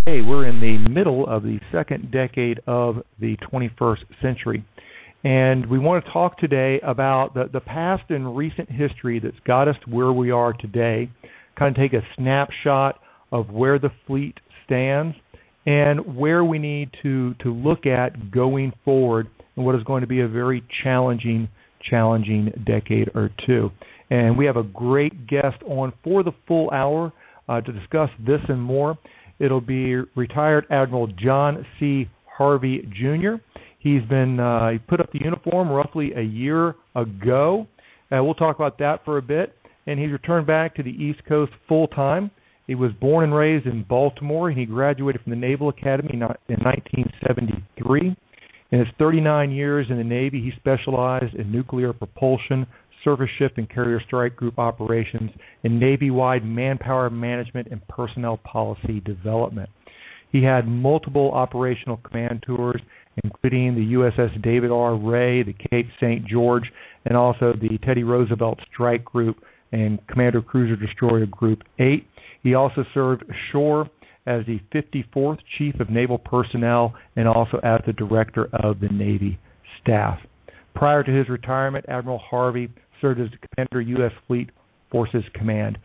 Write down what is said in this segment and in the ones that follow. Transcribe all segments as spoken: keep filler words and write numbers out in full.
Hey, we're in the middle of the second decade of the twenty-first century, and we want to talk today about the, the past and recent history that's got us to where we are today, kind of take a snapshot of where the fleet stands and where we need to, to look at going forward in what is going to be a very challenging, challenging decade or two. And we have a great guest on for the full hour uh, to discuss this and more. It'll be retired Admiral John C. Harvey, Junior He's been uh, he put up the uniform roughly a year ago. Uh, we'll talk about that for a bit. And he's returned back to the East Coast full time. He was born and raised in Baltimore, and he graduated from the Naval Academy in nineteen seventy-three. In his thirty-nine years in the Navy, he specialized in nuclear propulsion, surface ship and carrier strike group operations, and Navy-wide manpower management and personnel policy development. He had multiple operational command tours, including the U S S David R. Ray, the Cape Saint George, and also the Teddy Roosevelt Strike Group and Commander Cruiser Destroyer Group eight. He also served ashore as the fifty-fourth Chief of Naval Personnel and also as the Director of the Navy Staff. Prior to his retirement, Admiral Harvey served as the Commander, U S Fleet Forces Command.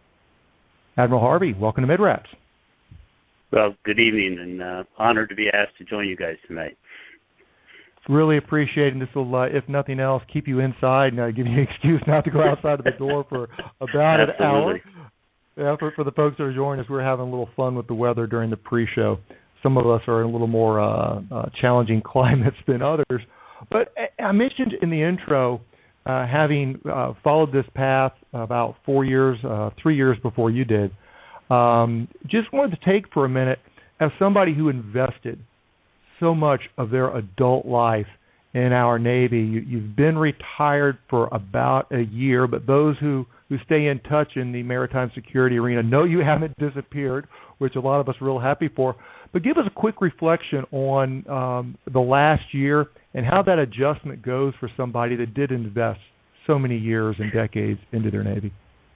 Admiral Harvey, welcome to MidRaps. Well, good evening, and uh, honored to be asked to join you guys tonight. Really appreciating this will, uh, if nothing else, keep you inside and uh, give you an excuse not to go outside of the door for about an hour. Yeah, for, for the folks that are joining us, we're having a little fun with the weather during the pre-show. Some of us are in a little more uh, uh, challenging climates than others. But I mentioned in the intro, uh, having uh, followed this path about four years, uh, three years before you did, um, just wanted to take for a minute, as somebody who invested so much of their adult life in our Navy. You, you've been retired for about a year, but those who, who stay in touch in the maritime security arena know you haven't disappeared, which a lot of us are real happy for. But give us a quick reflection on um, the last year and how that adjustment goes for somebody that did invest so many years and decades into their Navy.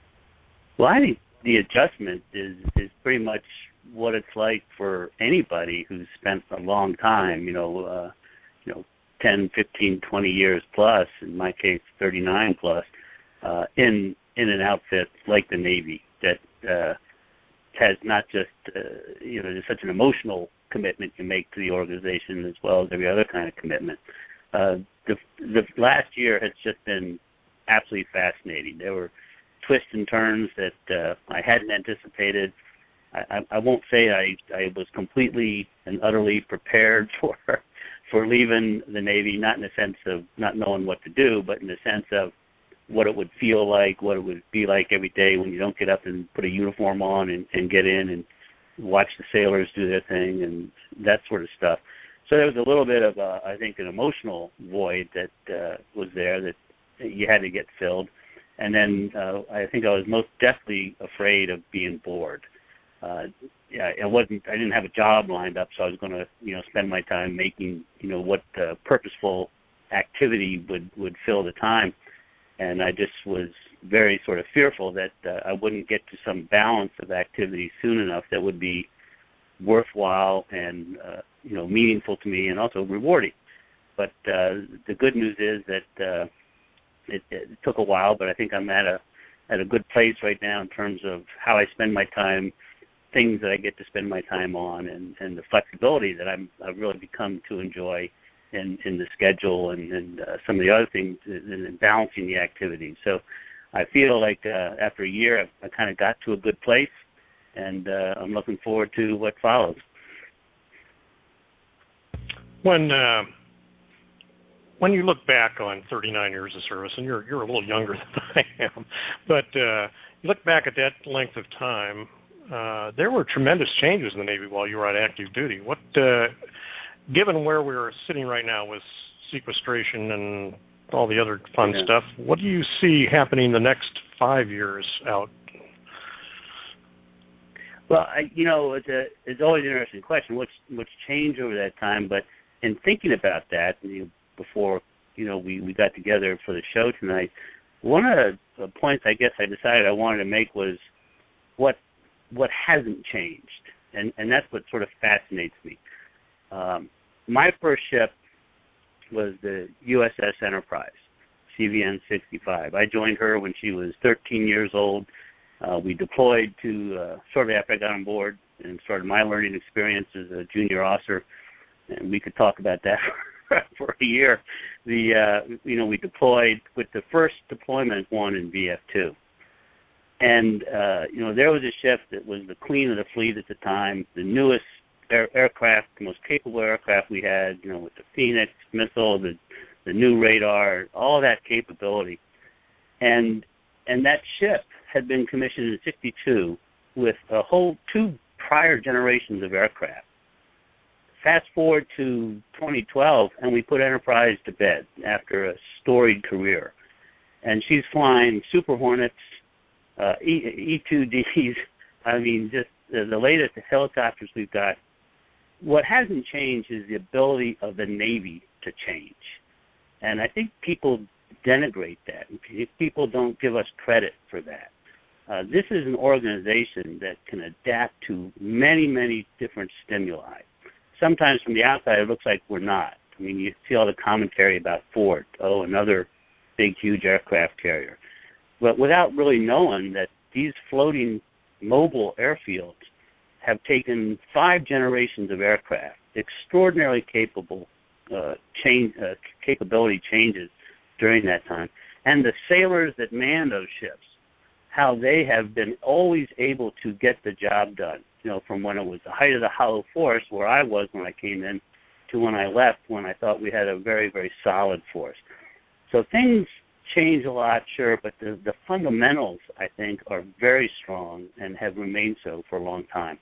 Well, I think the adjustment is, is pretty much what it's like for anybody who's spent a long time, you know, uh, you know, ten, fifteen, twenty years plus, in my case, thirty-nine plus, uh, in in an outfit like the Navy that uh, has not just, uh, you know, there's such an emotional commitment you make to the organization as well as every other kind of commitment. Uh, the, the last year has just been absolutely fascinating. There were twists and turns that uh, I hadn't anticipated. I, I won't say I, I was completely and utterly prepared for for leaving the Navy, not in the sense of not knowing what to do, but in the sense of what it would feel like, what it would be like every day when you don't get up and put a uniform on and, and get in and watch the sailors do their thing and that sort of stuff. So there was a little bit of, a, I think, an emotional void that uh, was there that you had to get filled. And then uh, I think I was most deathly afraid of being bored. Uh, yeah, it wasn't. I didn't have a job lined up, so I was going to, you know, spend my time making, you know, what uh, purposeful activity would, would fill the time. And I just was very sort of fearful that uh, I wouldn't get to some balance of activity soon enough that would be worthwhile and, uh, you know, meaningful to me and also rewarding. But uh, the good news is that uh, it, it took a while, but I think I'm at a at a good place right now in terms of how I spend my time, things that I get to spend my time on, and, and the flexibility that I'm, I've really become to enjoy in, in the schedule and, and uh, some of the other things in balancing the activities. So I feel like uh, after a year, I've, I kind of got to a good place, and uh, I'm looking forward to what follows. When uh, when you look back on thirty-nine years of service, and you're you're a little younger than I am, but uh, you look back at that length of time, uh, there were tremendous changes in the Navy while you were on active duty. What, uh, given where we're sitting right now with sequestration and all the other fun yeah. stuff, what do you see happening the next five years out? Well, I, you know, it's, a, it's always an interesting question. What's what's changed over that time? But in thinking about that, you know, before you know we, we got together for the show tonight, one of the points I guess I decided I wanted to make was what what hasn't changed. and and that's what sort of fascinates me. Um, my first ship was the U S S Enterprise, C V N sixty-five. I joined her when she was thirteen years old. Uh, we deployed to uh, shortly after I got on board and started my learning experience as a junior officer, and we could talk about that for a year. The uh, you know we deployed with the first deployment one in V F two, and uh, you know there was a ship that was the queen of the fleet at the time, the newest air, aircraft, the most capable aircraft we had. You know with the Phoenix missile, the the new radar, all that capability, and and that ship had been commissioned in sixty-two with a whole two prior generations of aircraft. Fast forward to twenty twelve, and we put Enterprise to bed after a storied career. And she's flying Super Hornets, uh, E two Ds, I mean, just the, the latest helicopters we've got. What hasn't changed is the ability of the Navy to change. And I think people denigrate that. People don't give us credit for that. Uh, this is an organization that can adapt to many, many different stimuli. Sometimes from the outside it looks like we're not. I mean, you see all the commentary about Ford, oh, another big, huge aircraft carrier. But without really knowing that these floating mobile airfields have taken five generations of aircraft, extraordinarily capable uh, change, uh, capability changes during that time. And the sailors that man those ships, how they have been always able to get the job done, you know, from when it was the height of the hollow force, where I was when I came in, to when I left, when I thought we had a very, very solid force. So things change a lot, sure, but the, the fundamentals, I think, are very strong and have remained so for a long time.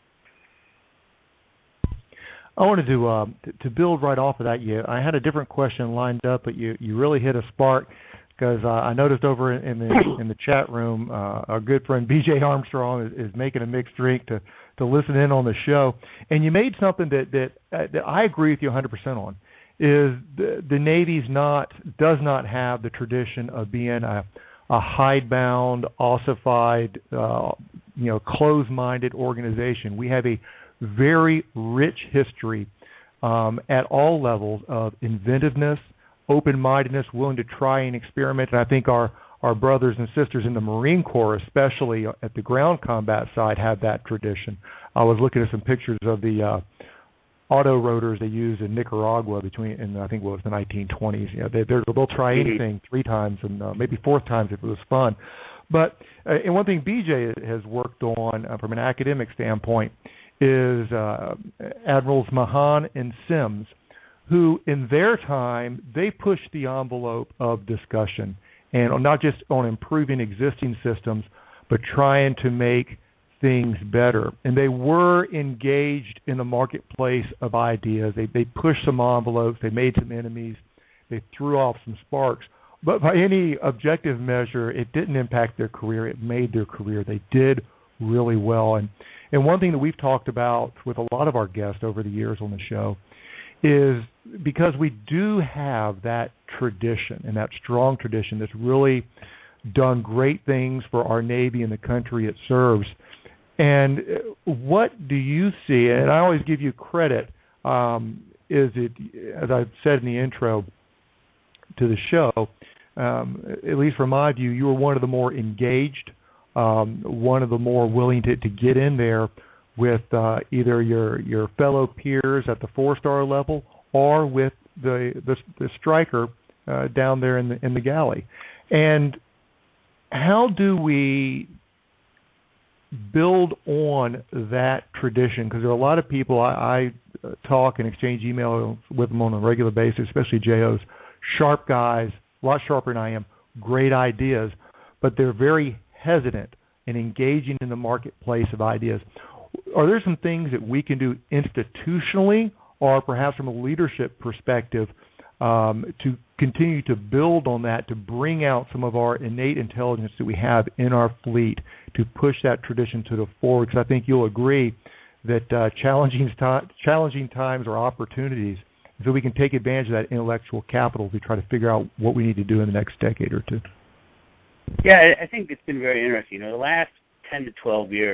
I wanted to uh, to build right off of that. You, I had a different question lined up, but you, you really hit a spark, because uh, I noticed over in the in the chat room, uh, our good friend B J Armstrong is, is making a mixed drink to, to listen in on the show, and you made something that that, uh, that I agree with you one hundred percent on. Is the, the Navy's not does not have the tradition of being a a hidebound, ossified, uh, you know, closed-minded organization. We have a very rich history um, at all levels of inventiveness, open-mindedness, willing to try and experiment. And I think our, our brothers and sisters in the Marine Corps, especially at the ground combat side, have that tradition. I was looking at some pictures of the uh, auto rotors they used in Nicaragua between, in I think it was the nineteen twenties. You know, they, they'll try anything three times and uh, maybe fourth times if it was fun. But uh, and one thing B J has worked on uh, from an academic standpoint is uh, Admirals Mahan and Sims, who in their time, they pushed the envelope of discussion, and not just on improving existing systems, but trying to make things better. And they were engaged in the marketplace of ideas. They, they pushed some envelopes. They made some enemies. They threw off some sparks. But by any objective measure, it didn't impact their career. It made their career. They did really well. And and one thing that we've talked about with a lot of our guests over the years on the show is because we do have that tradition and that strong tradition that's really done great things for our Navy and the country it serves. And what do you see, and I always give you credit, um, is it, as I said in the intro to the show, um, at least from my view, you were one of the more engaged, um, one of the more willing to, to get in there with uh, either your your fellow peers at the four-star level or with the the, the striker uh, down there in the in the galley. And how do we build on that tradition? Because there are a lot of people I, I talk and exchange email with them on a regular basis, especially J Os, sharp guys, a lot sharper than I am, great ideas, but they're very hesitant in engaging in the marketplace of ideas. Are there some things that we can do institutionally or perhaps from a leadership perspective um, to continue to build on that, to bring out some of our innate intelligence that we have in our fleet, to push that tradition to the forward? Because I think you'll agree that uh, challenging, t- challenging times are opportunities, so we can take advantage of that intellectual capital to try to figure out what we need to do in the next decade or two. Yeah, I think it's been very interesting. You know, the last ten to twelve years,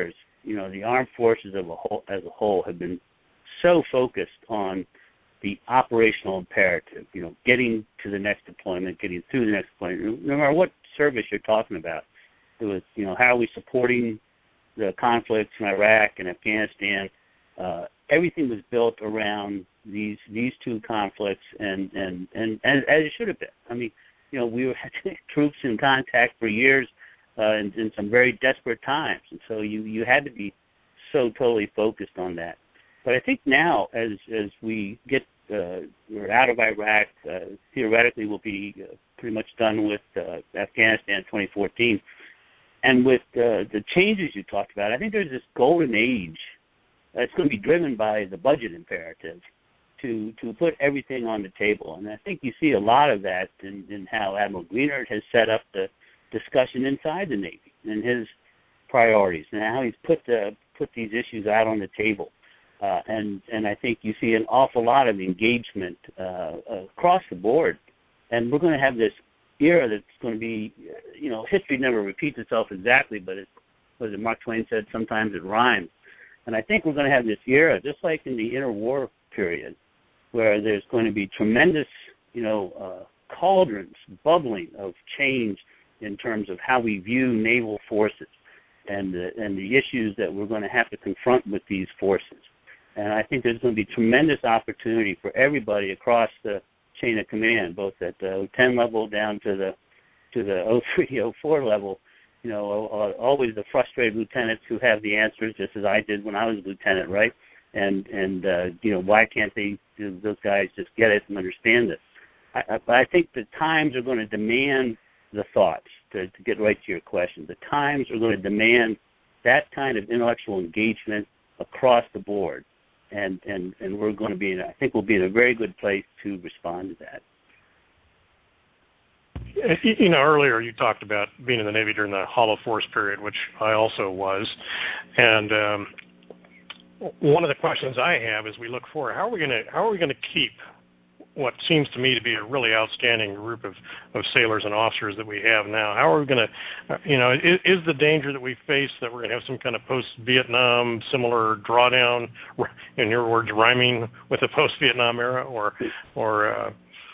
you know, the armed forces of a whole, as a whole have been so focused on the operational imperative, you know, getting to the next deployment, getting through the next deployment. No matter what service you're talking about, it was, you know, how are we supporting the conflicts in Iraq and Afghanistan? Uh, everything was built around these these two conflicts, and, and, and, and as it should have been. I mean, you know, we were troops in contact for years uh, in, in some very desperate times, and so you, you had to be so totally focused on that. But I think now, as as we get uh, we're out of Iraq, uh, theoretically we'll be uh, pretty much done with uh, Afghanistan twenty fourteen, and with uh, the changes you talked about, I think there's this golden age that's going to be driven by the budget imperative to to put everything on the table. And I think you see a lot of that in, in how Admiral Greenert has set up the discussion inside the Navy and his priorities, and how he's put the put these issues out on the table. Uh, and, and I think you see an awful lot of engagement uh, across the board. And we're going to have this era that's going to be, you know, history never repeats itself exactly, but it, as Mark Twain said, sometimes it rhymes. And I think we're going to have this era, just like in the interwar period, where there's going to be tremendous, you know, uh, cauldrons bubbling of change in terms of how we view naval forces and the, and the issues that we're going to have to confront with these forces. And I think there's going to be tremendous opportunity for everybody across the chain of command, both at the O ten level down to the to the O three, O four level. You know, always the frustrated lieutenants who have the answers, just as I did when I was a lieutenant, right? And and uh, you know, why can't they? Those guys just get it and understand it? I, I, I think the times are going to demand the thoughts. To, to get right to your question, the times are going to demand that kind of intellectual engagement across the board. And, and, and we're going to be in, I think we'll be in a very good place to respond to that. You know, earlier you talked about being in the Navy during the Hollow Force period, which I also was. And um, one of the questions I have as we look forward, how are we going to how are we going to keep what seems to me to be a really outstanding group of, of sailors and officers that we have now? How are we going to, you know, is, is the danger that we face that we're going to have some kind of post-Vietnam similar drawdown, in your words, rhyming with the post-Vietnam era, or or uh,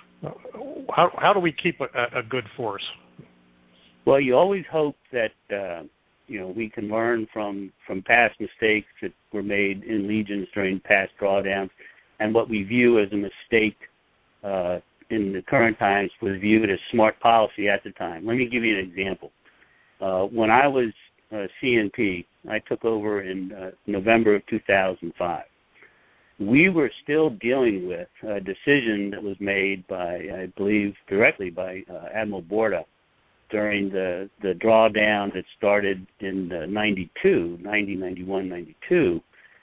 how how do we keep a, a good force? Well, you always hope that, uh, you know, we can learn from, from past mistakes that were made in legions during past drawdowns, and what we view as a mistake Uh, in the current times was viewed as smart policy at the time. Let me give you an example. Uh, when I was uh, C N P, I took over in uh, November of two thousand five. We were still dealing with a decision that was made by, I believe, directly by uh, Admiral Borda during the, the drawdown that started in uh, ninety-two, ninety, ninety-one, ninety-two,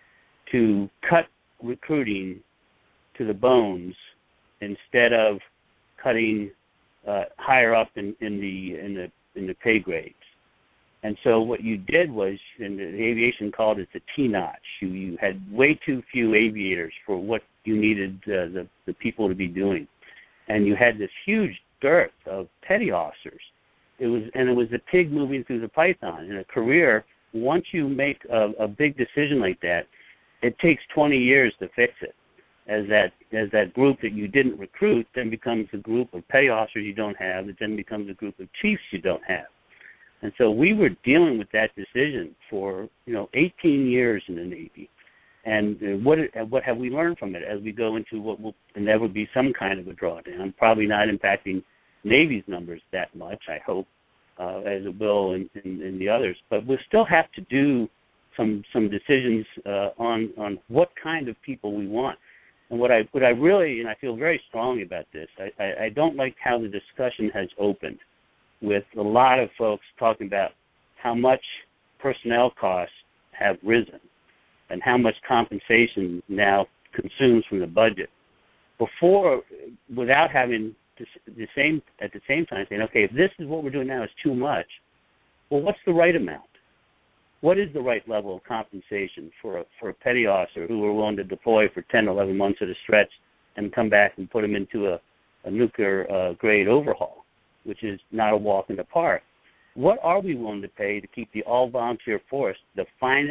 to cut recruiting to the bones instead of cutting uh, higher up in, in the in the in the pay grades. And so what you did was, and the aviation called it the T-notch. You you had way too few aviators for what you needed uh, the the people to be doing, and you had this huge dearth of petty officers. It was and it was the pig moving through the python. In a career, once you make a, a big decision like that, it takes twenty years to fix it. As that as that group that you didn't recruit then becomes a group of petty officers you don't have, it then becomes a group of chiefs you don't have. And so we were dealing with that decision for, you know, eighteen years in the Navy. And what what have we learned from it as we go into what will inevitably be some kind of a drawdown, probably not impacting Navy's numbers that much, I hope, uh, as it will in, in, in the others. But we'll still have to do some some decisions uh, on on what kind of people we want. And what I what I really, and I feel very strongly about this, I, I, I don't like how the discussion has opened with a lot of folks talking about how much personnel costs have risen and how much compensation now consumes from the budget. Before, without having the same at the same time saying, okay, if this is what we're doing now is too much, well, what's the right amount? What is the right level of compensation for a, for a petty officer who we're willing to deploy for ten, eleven months at a stretch and come back and put him into a, a nuclear uh, grade overhaul, which is not a walk in the park? What are we willing to pay to keep the all-volunteer force the finest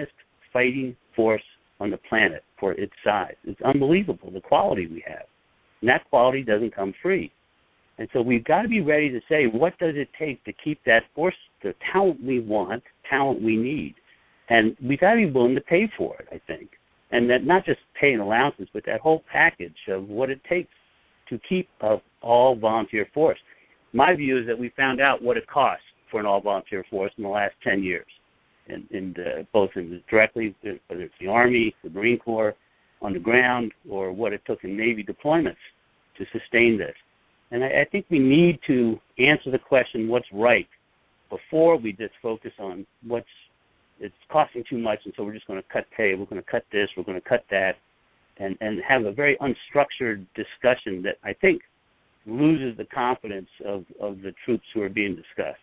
fighting force on the planet for its size. It's unbelievable, the quality we have. And that quality doesn't come free. And so we've got to be ready to say, what does it take to keep that force, the talent we want, talent we need? And we've got to be willing to pay for it, I think. And that not just paying allowances, but that whole package of what it takes to keep an all-volunteer force. My view is that we found out what it costs for an all-volunteer force in the last ten years, in, in the, both in the, directly, whether it's the Army, the Marine Corps, on the ground, or what it took in Navy deployments to sustain this. And I, I think we need to answer the question, what's right, before we just focus on what's it's costing too much, and so we're just going to cut pay, we're going to cut this, we're going to cut that, and, and have a very unstructured discussion that I think loses the confidence of, of the troops who are being discussed.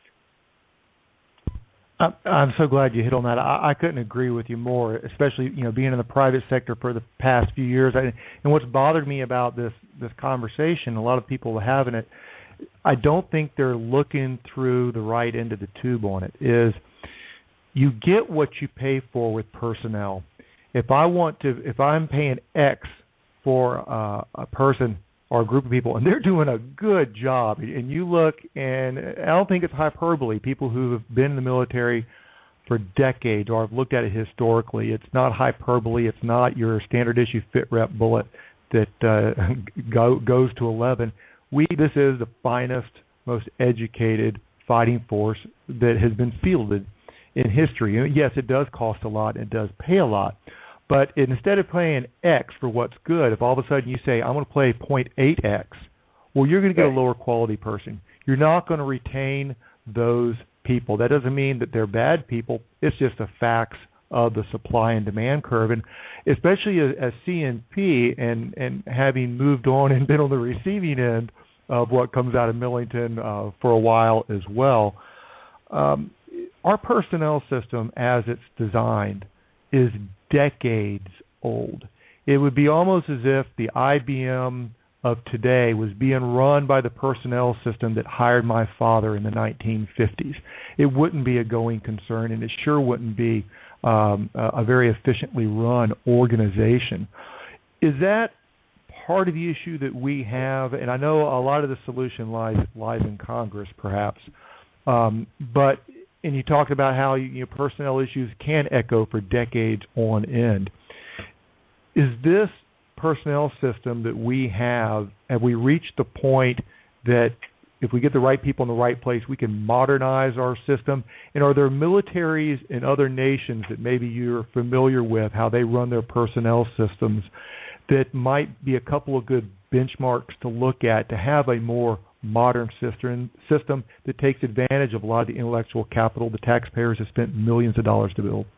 I'm so glad you hit on that. I, I couldn't agree with you more, especially, you know, being in the private sector for the past few years. I, and what's bothered me about this, this conversation, a lot of people are having it, I don't think they're looking through the right end of the tube on it, is you get what you pay for with personnel. If I want to, if I'm paying X for uh, a person or a group of people, and they're doing a good job, and you look, and I don't think it's hyperbole, people who have been in the military for decades, or I've looked at it historically, it's not hyperbole, it's not your standard issue fit rep bullet that uh, go, goes to eleven. We, this is the finest, most educated fighting force that has been fielded in history. And yes, it does cost a lot, and it does pay a lot. But instead of paying X for what's good, if all of a sudden you say, I'm going to play zero point eight X, well, you're going to get a lower quality person. You're not going to retain those people. That doesn't mean that they're bad people. It's just the facts of the supply and demand curve. And especially as, as C N P and, and having moved on and been on the receiving end of what comes out of Millington uh, for a while as well, um, our personnel system as it's designed is decades old. It would be almost as if the I B M of today was being run by the personnel system that hired my father in the nineteen fifties. It wouldn't be a going concern, and it sure wouldn't be um, a, a very efficiently run organization. Is that part of the issue that we have? And I know a lot of the solution lies lies in Congress, perhaps, um, but and you talked about how you know, personnel issues can echo for decades on end. Is this personnel system that we have, have we reached the point that if we get the right people in the right place, we can modernize our system? And are there militaries in other nations that maybe you're familiar with, how they run their personnel systems, that might be a couple of good benchmarks to look at to have a more modern system system that takes advantage of a lot of the intellectual capital the taxpayers have spent millions of dollars to build?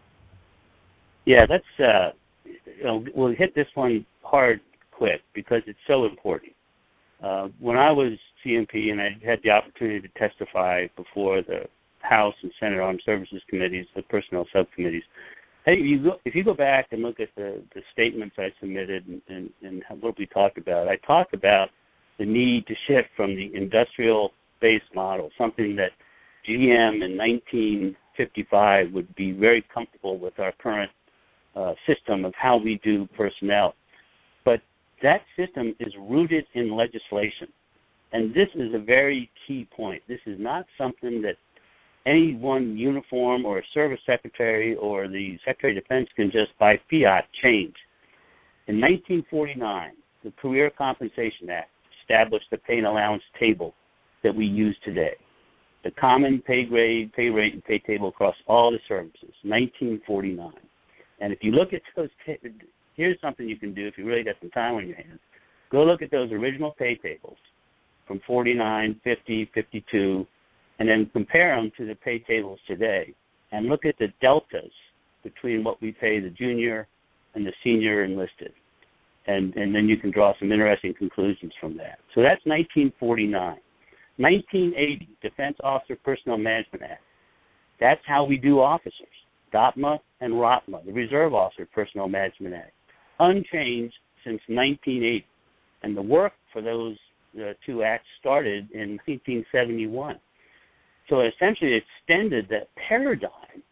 Yeah, that's uh, you know, we'll hit this one hard quick because it's so important. Uh, when I was C M P and I had the opportunity to testify before the House and Senate Armed Services Committees, the personnel subcommittees, hey, if you go, if you go back and look at the, the statements I submitted and, and, and what we talked about, I talked about the need to shift from the industrial-based model, something that G M in nineteen fifty-five would be very comfortable with our current uh, system of how we do personnel. But that system is rooted in legislation. And this is a very key point. This is not something that any one uniform or a service secretary or the Secretary of Defense can just by fiat change. In nineteen forty-nine, the Career Compensation Act established the pay and allowance table that we use today. The common pay grade, pay rate, and pay table across all the services, nineteen forty-nine. And if you look at those, t- here's something you can do if you really got some time on your hands. Go look at those original pay tables from forty-nine, fifty, fifty-two, and then compare them to the pay tables today and look at the deltas between what we pay the junior and the senior enlisted. And, and then you can draw some interesting conclusions from that. So that's nineteen forty-nine. nineteen eighty, Defense Officer Personnel Management Act. That's how we do officers, D O P M A and R O T M A, the Reserve Officer Personnel Management Act, unchanged since nineteen eighty. And the work for those uh, two acts started in nineteen seventy-one. So essentially it extended that paradigm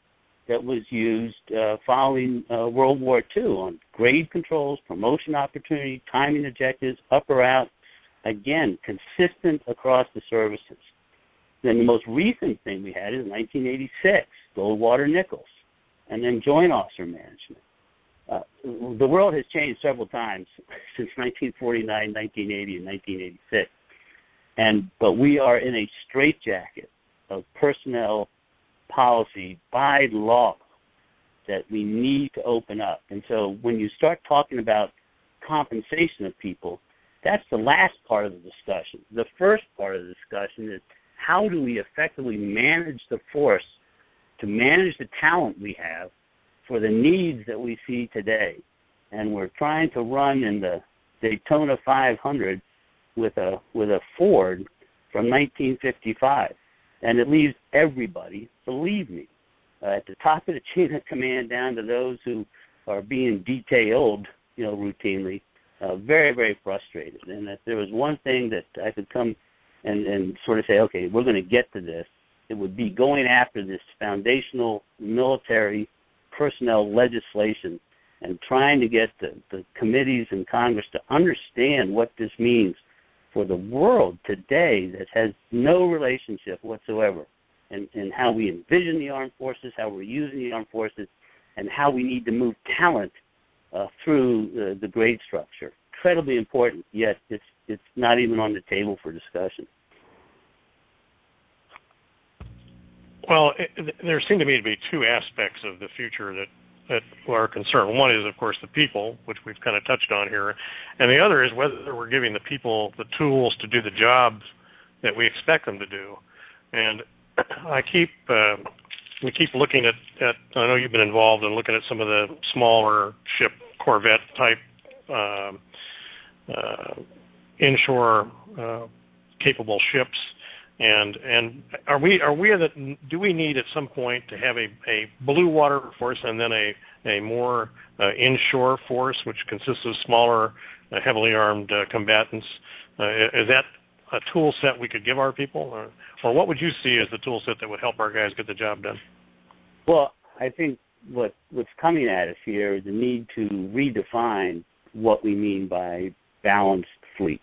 that was used uh, following uh, World War Two on grade controls, promotion opportunity, timing objectives, up or out. Again, consistent across the services. Then the most recent thing we had is nineteen eighty-six, Goldwater Nichols, and then Joint Officer Management. Uh, the world has changed several times since nineteen forty-nine, nineteen eighty, and nineteen eighty-six. And but we are in a straitjacket of personnel policy by law that we need to open up. And so when you start talking about compensation of people, that's the last part of the discussion. The first part of the discussion is how do we effectively manage the force to manage the talent we have for the needs that we see today. And we're trying to run in the Daytona five hundred with a with a Ford from nineteen fifty-five. And it leaves everybody, believe me, uh, at the top of the chain of command down to those who are being detailed, you know, routinely, uh, very, very frustrated. And if there was one thing that I could come and, and sort of say, okay, we're going to get to this, it would be going after this foundational military personnel legislation and trying to get the, the committees in Congress to understand what this means for the world today that has no relationship whatsoever in, in how we envision the armed forces, how we're using the armed forces, and how we need to move talent uh, through the, the grade structure. Incredibly important, yet it's it's not even on the table for discussion. Well, it, there seem to me to be two aspects of the future that, that are concerned. One is, of course, the people, which we've kind of touched on here, and the other is whether we're giving the people the tools to do the jobs that we expect them to do. And I keep uh, we keep looking at, at, I know you've been involved in looking at some of the smaller ship Corvette type uh, uh, inshore uh, capable ships. And and are we are we that do we need at some point to have a, a blue water force and then a a more uh, inshore force which consists of smaller, uh, heavily armed uh, combatants? Uh, is that a tool set we could give our people, or, or what would you see as the tool set that would help our guys get the job done? Well, I think what what's coming at us here is the need to redefine what we mean by balanced fleet.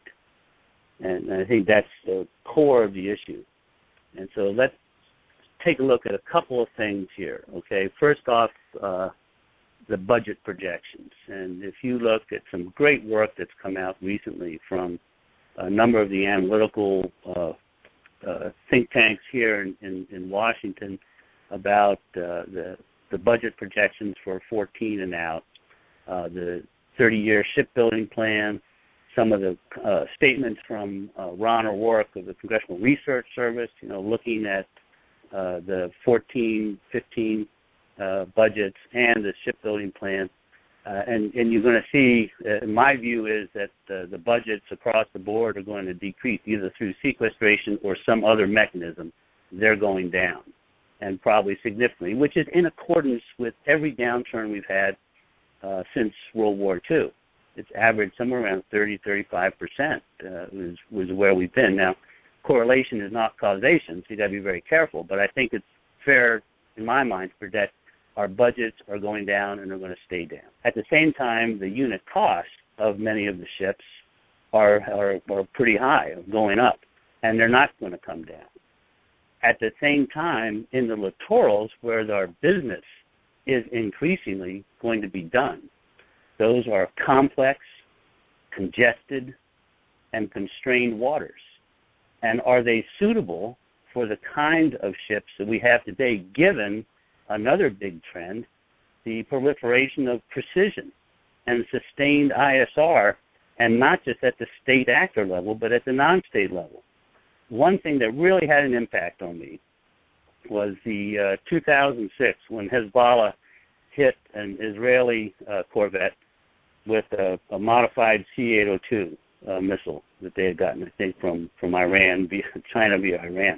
And I think that's the core of the issue. And so let's take a look at a couple of things here, okay? First off, uh, the budget projections. And if you look at some great work that's come out recently from a number of the analytical uh, uh, think tanks here in, in, in Washington about uh, the, the budget projections for fourteen and out, uh, the thirty-year shipbuilding plan, some of the uh, statements from uh, Ron O'Rourke of the Congressional Research Service, you know, looking at uh, the fourteen, fifteen uh, budgets and the shipbuilding plan. Uh, and, and you're going to see, uh, my view is that uh, the budgets across the board are going to decrease either through sequestration or some other mechanism. They're going down, and probably significantly, which is in accordance with every downturn we've had uh, since World War Two. It's averaged somewhere around thirty, thirty-five percent uh, was, was where we've been. Now, correlation is not causation, so you've got to be very careful, but I think it's fair, in my mind, to predict our budgets are going down and they're going to stay down. At the same time, the unit cost of many of the ships are, are, are pretty high, going up, and they're not going to come down. At the same time, in the littorals, where our business is increasingly going to be done, those are complex, congested, and constrained waters. And are they suitable for the kind of ships that we have today, given another big trend, the proliferation of precision and sustained I S R, and not just at the state actor level, but at the non-state level? One thing that really had an impact on me was the uh, two thousand six, when Hezbollah hit an Israeli uh, corvette with a, a modified C eight oh two uh, missile that they had gotten, I think, from, from Iran, via China via Iran.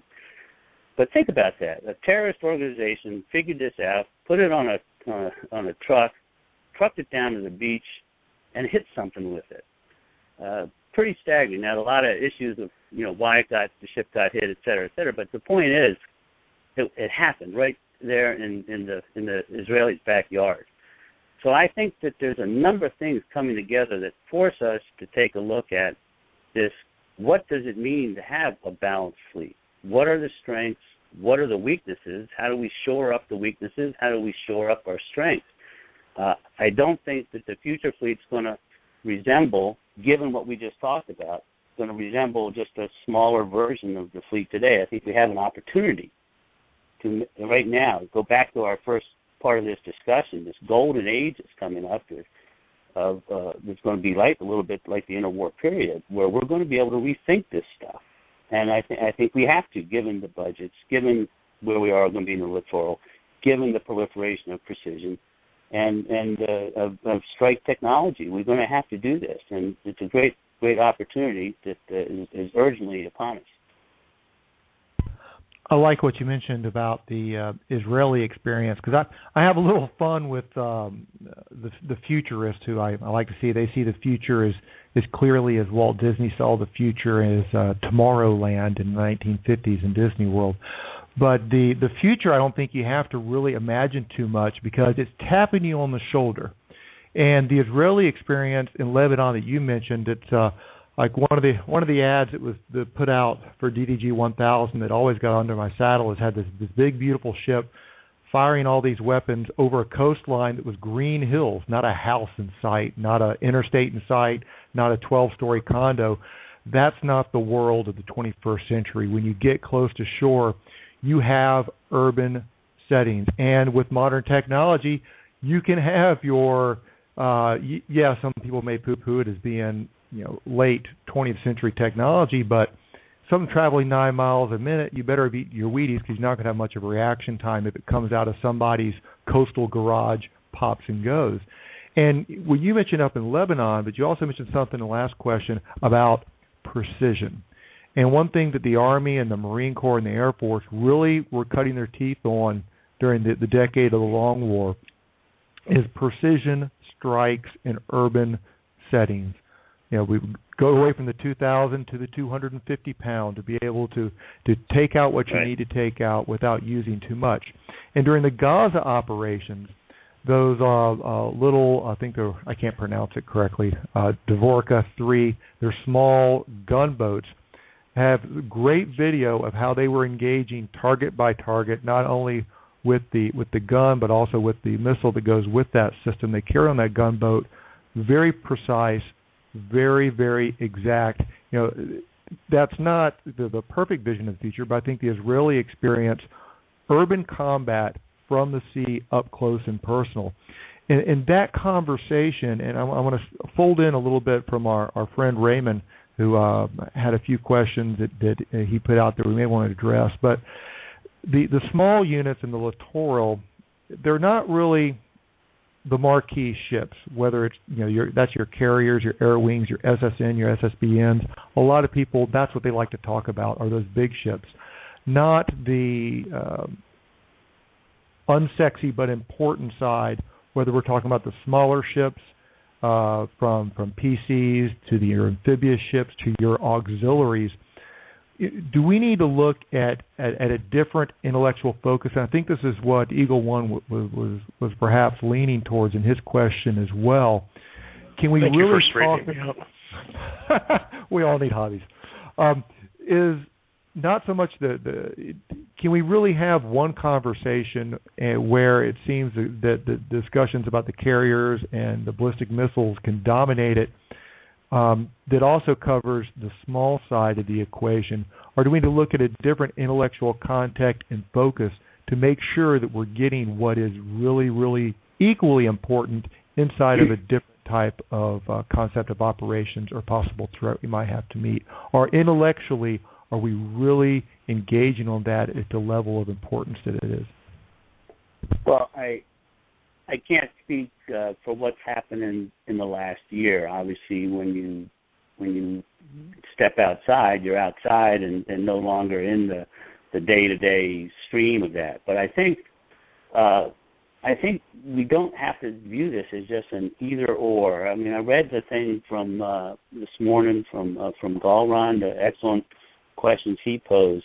But think about that. A terrorist organization figured this out, put it on a, on a, on a truck, trucked it down to the beach, and hit something with it. Uh, pretty staggering. Now, a lot of issues of, you know, why it got, the ship got hit, et cetera, et cetera. But the point is, it, it happened right there in, in the in the Israelis' backyard. So I think that there's a number of things coming together that force us to take a look at this. What does it mean to have a balanced fleet? What are the strengths? What are the weaknesses? How do we shore up the weaknesses? How do we shore up our strengths? Uh, I don't think that the future fleet's going to resemble, given what we just talked about, going to resemble just a smaller version of the fleet today. I think we have an opportunity to, right now, go back to our first part of this discussion, this golden age that's coming up here, of uh, it's going to be like a little bit like the interwar period, where we're going to be able to rethink this stuff. And I, th- I think we have to, given the budgets, given where we are going to be in the littoral, given the proliferation of precision and and uh, of, of strike technology. We're going to have to do this, and it's a great, great opportunity that uh, is, is urgently upon us. I like what you mentioned about the uh, Israeli experience, because I, I have a little fun with um, the the futurists who I, I like to see. They see the future as, as clearly as Walt Disney saw the future as uh, Tomorrowland in the nineteen fifties in Disney World. But the, the future, I don't think you have to really imagine too much, because it's tapping you on the shoulder. And the Israeli experience in Lebanon that you mentioned, it's uh, like one of the one of the ads that was the, put out for D D G one thousand that always got under my saddle has had this, this big, beautiful ship firing all these weapons over a coastline that was green hills, not a house in sight, not an interstate in sight, not a twelve-story condo. That's not the world of the twenty-first century. When you get close to shore, you have urban settings. And with modern technology, you can have your, uh, y- yeah, some people may poo-poo it as being, you know, late twentieth century technology, but something traveling nine miles a minute, you better eat your Wheaties, because you're not going to have much of a reaction time if it comes out of somebody's coastal garage, pops and goes. And well, you mentioned up in Lebanon, but you also mentioned something in the last question about precision. And one thing that the Army and the Marine Corps and the Air Force really were cutting their teeth on during the, the decade of the Long War is precision strikes in urban settings. You know, we go away from the two thousand to the two hundred fifty pound to be able to, to take out what you right. need to take out without using too much. And during the Gaza operations, those uh, uh, little, I think they're, I can't pronounce it correctly, uh, Dvorka three, they're small gunboats, have great video of how they were engaging target by target, not only with the with the gun, but also with the missile that goes with that system they carry on that gunboat. Very precise, very, very exact. You know, that's not the, the perfect vision of the future, but I think the Israeli experience, urban combat from the sea up close and personal. In, in that conversation, and I, I want to fold in a little bit from our, our friend Raymond, who uh, had a few questions that, that he put out there we may want to address. But the, the small units in the littoral, they're not really the marquee ships, whether it's, you know, your, that's your carriers, your air wings, your S S N, your S S B Ns. A lot of people, that's what they like to talk about, are those big ships, not the uh, unsexy but important side, whether we're talking about the smaller ships, Uh, from from P Cs to the, your amphibious ships to your auxiliaries. Do we need to look at, at, at a different intellectual focus? And I think this is what Eagle One w- w- was was perhaps leaning towards in his question as well. Can we Thank really you for talk? straightening me out. We all need hobbies. Um, is not so much the, the can we really have one conversation uh, where it seems that the discussions about the carriers and the ballistic missiles can dominate it, um, that also covers the small side of the equation? Or do we need to look at a different intellectual context and focus to make sure that we're getting what is really, really equally important inside of a different type of uh, concept of operations or possible threat we might have to meet? Or intellectually, are we really engaging on that at the level of importance that it is? Well, I I can't speak uh, for what's happened in, in the last year. Obviously, when you when you step outside, you're outside and, and no longer in the, the day-to-day stream of that. But I think uh, I think we don't have to view this as just an either-or. I mean, I read the thing from uh, this morning from uh, from Galron, the excellent questions he posed,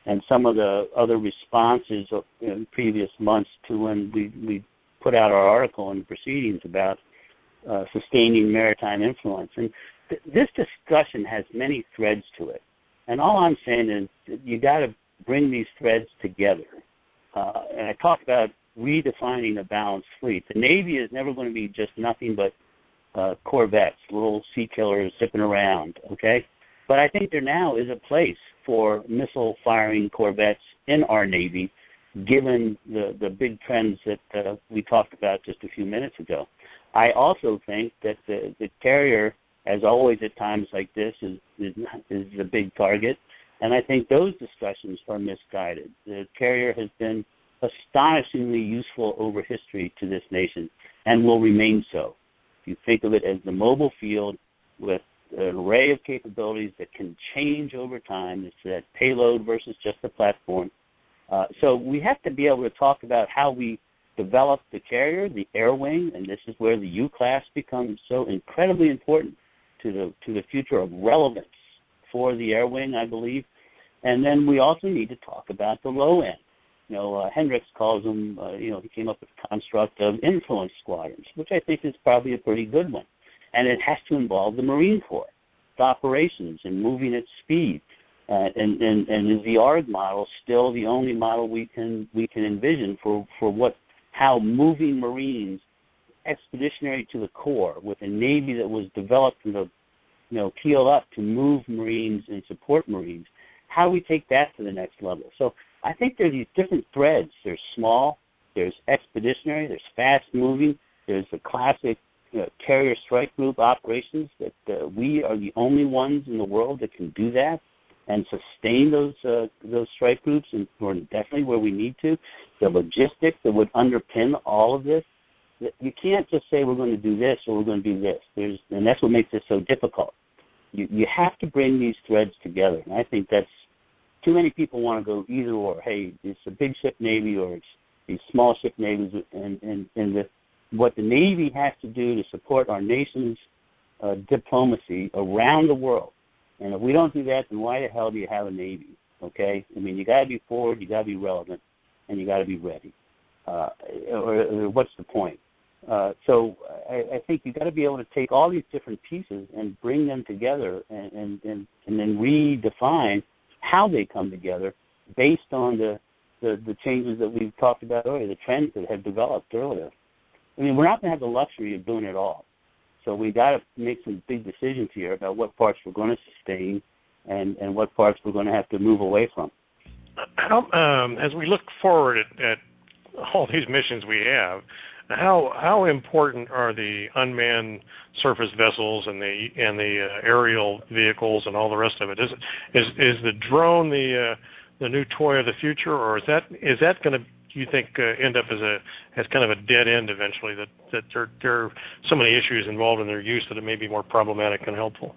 and some of the other responses in previous months to when we, we put out our article in the proceedings about uh, sustaining maritime influence. And th- this discussion has many threads to it. And all I'm saying is you got to bring these threads together. Uh, and I talked about redefining a balanced fleet. The Navy is never going to be just nothing but uh, corvettes, little sea killers zipping around, okay? But I think there now is a place for missile-firing corvettes in our Navy, given the, the big trends that uh, we talked about just a few minutes ago. I also think that the, the carrier, as always at times like this, is, is, is a big target, and I think those discussions are misguided. The carrier has been astonishingly useful over history to this nation and will remain so. If you think of it as the mobile field with an array of capabilities that can change over time, it's that payload versus just the platform. Uh, so we have to be able to talk about how we develop the carrier, the air wing, and this is where the U-class becomes so incredibly important to the to the future of relevance for the air wing, I believe. And then we also need to talk about the low end. You know, uh, Hendricks calls them, uh, you know, he came up with the construct of influence squadrons, which I think is probably a pretty good one. And it has to involve the Marine Corps, the operations and moving at speed. Uh, and, and, and is the A R G model still the only model we can we can envision for, for what how moving Marines expeditionary to the core with a Navy that was developed from the, you know, keel up to move Marines and support Marines, how do we take that to the next level? So I think there are these different threads. There's small, there's expeditionary, there's fast-moving, there's the classic you know, carrier strike group operations that uh, we are the only ones in the world that can do that and sustain those uh, those strike groups, and we're definitely where we need to. The logistics that would underpin all of this. You can't just say we're going to do this or we're going to do this. There's, and that's what makes it so difficult. You you have to bring these threads together, and I think that's too many people want to go either or. Hey, it's a big ship Navy or it's these small ship Navies, and, and, and the, what the Navy has to do to support our nation's uh, diplomacy around the world. And if we don't do that, then why the hell do you have a Navy, okay? I mean, you got to be forward, you got to be relevant, and you got to be ready. Uh, or, or what's the point? Uh, so I, I think you got to be able to take all these different pieces and bring them together and, and, and, and then redefine how they come together based on the, the, the changes that we've talked about earlier, the trends that have developed earlier. I mean, we're not going to have the luxury of doing it all. So we got to make some big decisions here about what parts we're going to sustain and, and what parts we're going to have to move away from. How, um, as we look forward at, at all these missions we have, how how important are the unmanned surface vessels and the and the uh, aerial vehicles and all the rest of it? Is is is the drone the uh, the new toy of the future, or is that is that going to, you think, uh, end up as a as kind of a dead end eventually? That that there there are so many issues involved in their use that it may be more problematic than helpful.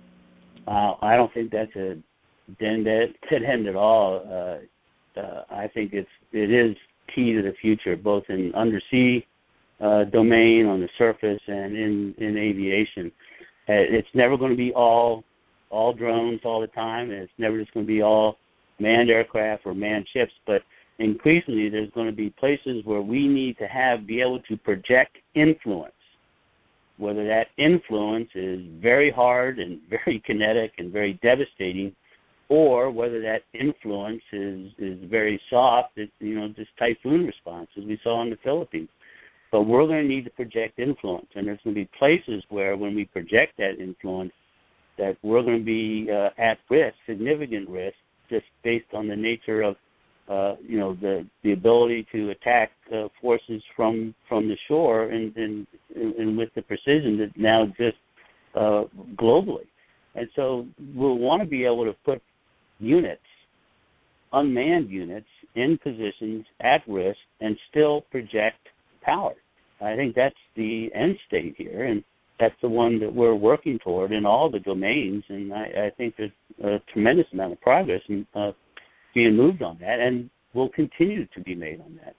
Uh, I don't think that's a dead dead end at all. Uh, uh, I think it's it is key to the future, both in undersea uh, domain, on the surface, and in, in aviation. Uh, it's never going to be all all drones all the time, and it's never just going to be all manned aircraft or manned ships, but increasingly there's going to be places where we need to have be able to project influence, whether that influence is very hard and very kinetic and very devastating, or whether that influence is, is very soft, it, you know, just typhoon response, as we saw in the Philippines. But we're going to need to project influence, and there's going to be places where when we project that influence, that we're going to be uh, at risk, significant risk, just based on the nature of, uh, you know, the the ability to attack uh, forces from from the shore and, and and with the precision that now exists uh, globally. And so we'll want to be able to put units, unmanned units, in positions at risk and still project power. I think that's the end state here, and that's the one that we're working toward in all the domains, and I, I think there's a tremendous amount of progress in, uh, being moved on that, and will continue to be made on that.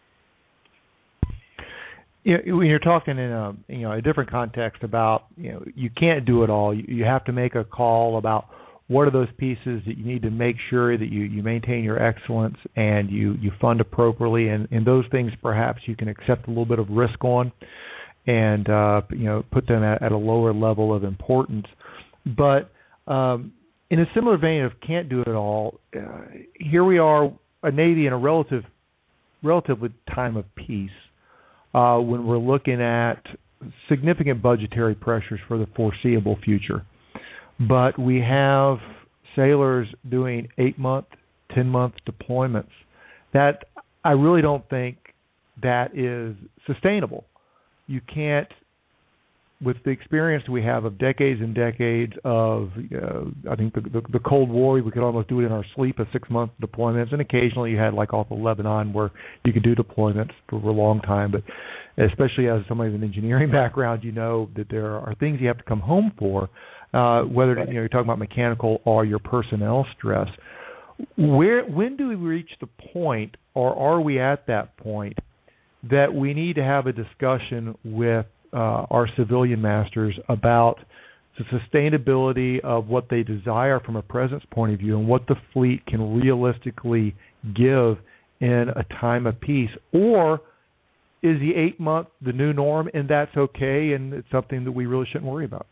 You know, when you're talking in a you know a different context about you know you can't do it all, you, you have to make a call about what are those pieces that you need to make sure that you, you maintain your excellence and you, you fund appropriately, and, and those things perhaps you can accept a little bit of risk on and uh, you know put them at, at a lower level of importance. But um, in a similar vein of can't do it all, uh, here we are, a Navy in a relative relatively time of peace, uh, when we're looking at significant budgetary pressures for the foreseeable future. But we have sailors doing eight-month, ten-month deployments. That I really don't think that is sustainable. You can't, with the experience we have of decades and decades of, uh, I think the, the, the Cold War, we could almost do it in our sleep, of six-month deployments, and occasionally you had like off of Lebanon where you could do deployments for a long time, but especially as somebody with an engineering background, you know that there are things you have to come home for, uh, whether you know, you're talking about mechanical or your personnel stress. Where, when do we reach the point, or are we at that point, that we need to have a discussion with uh, our civilian masters about the sustainability of what they desire from a presence point of view and what the fleet can realistically give in a time of peace? Or is the eight-month the new norm, and that's okay, and it's something that we really shouldn't worry about?